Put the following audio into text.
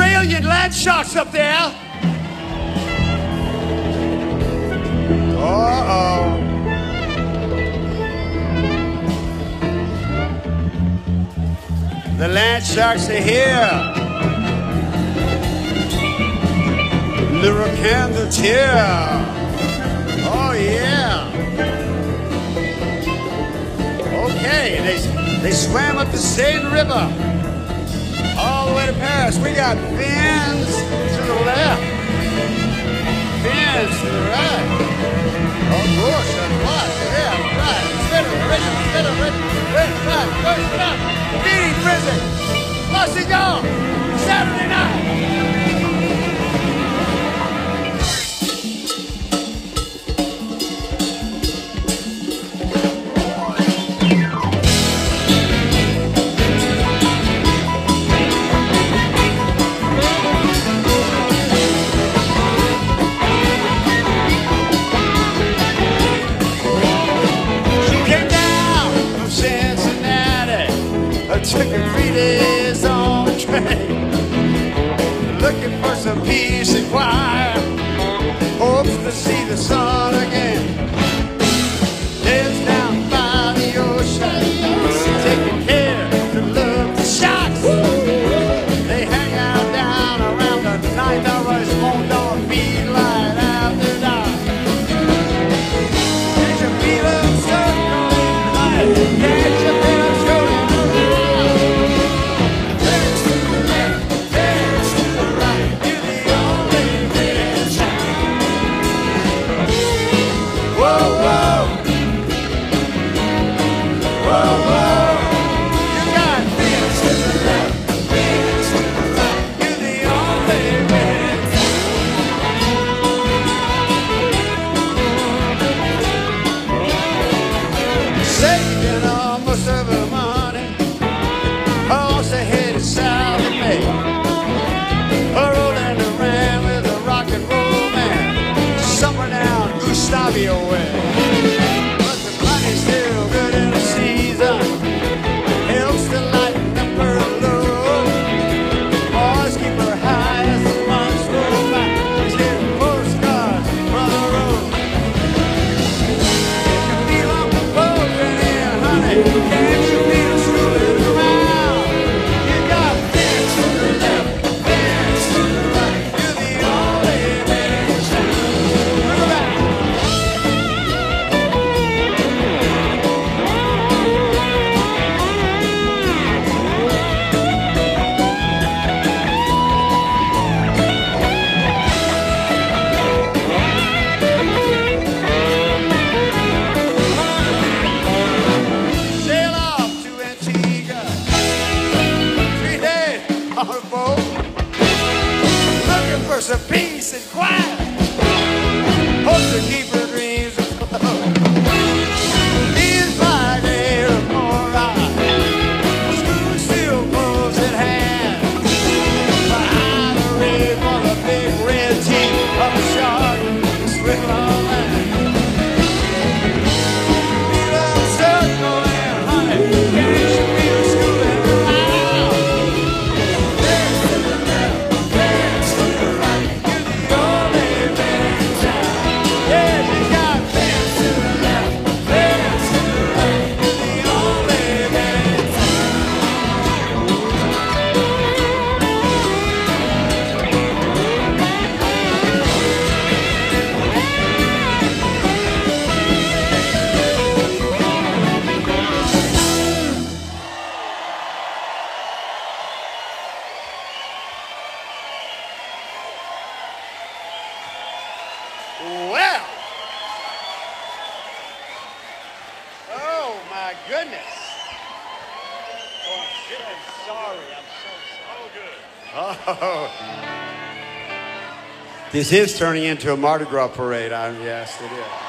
Australian land sharks up there. Uh-oh. The land sharks are here. Little candle cheer. Oh, yeah. Okay, they swam up the Seine River all the way to Paris. We got fins to the left, fins to the right. Of course, that's right. Yeah, right. Right. Meeting prison. Lost it all. Saturday night. Took her 3 days on the train, looking for some peace and quiet, hopes to see the sun again. Lives down by the ocean, taking care to love the sharks. They hang out down around the 9th hour, small dog feed light after dark. Can't you feel them circling high? Can't you feel them showing? Away. But the money's still good in the season. Helps to lighten up her load. Boys keep her high as the months go by. These little postcards from the road. Can't you feel them floating in, honey? Can't you feel them screwing around? You got fins to the left, fins to the right. You're the only man in town. Look at that. Looking for some peace and quiet, hope to keep her dreams afloat. These by day or more right, school still close at hand. Behind the reef on the big red teeth of a shark, swim on land. Feel them circling, honey, can't you feel schooling around? There's to the left, there's to the right, you're the only man in town. Yeah, you got fans to the left, fans to the right, you're the only man in town. Well, oh my goodness. Oh, I'm sorry. I'm so sorry. Oh. This is turning into a Mardi Gras parade. Yes, it is.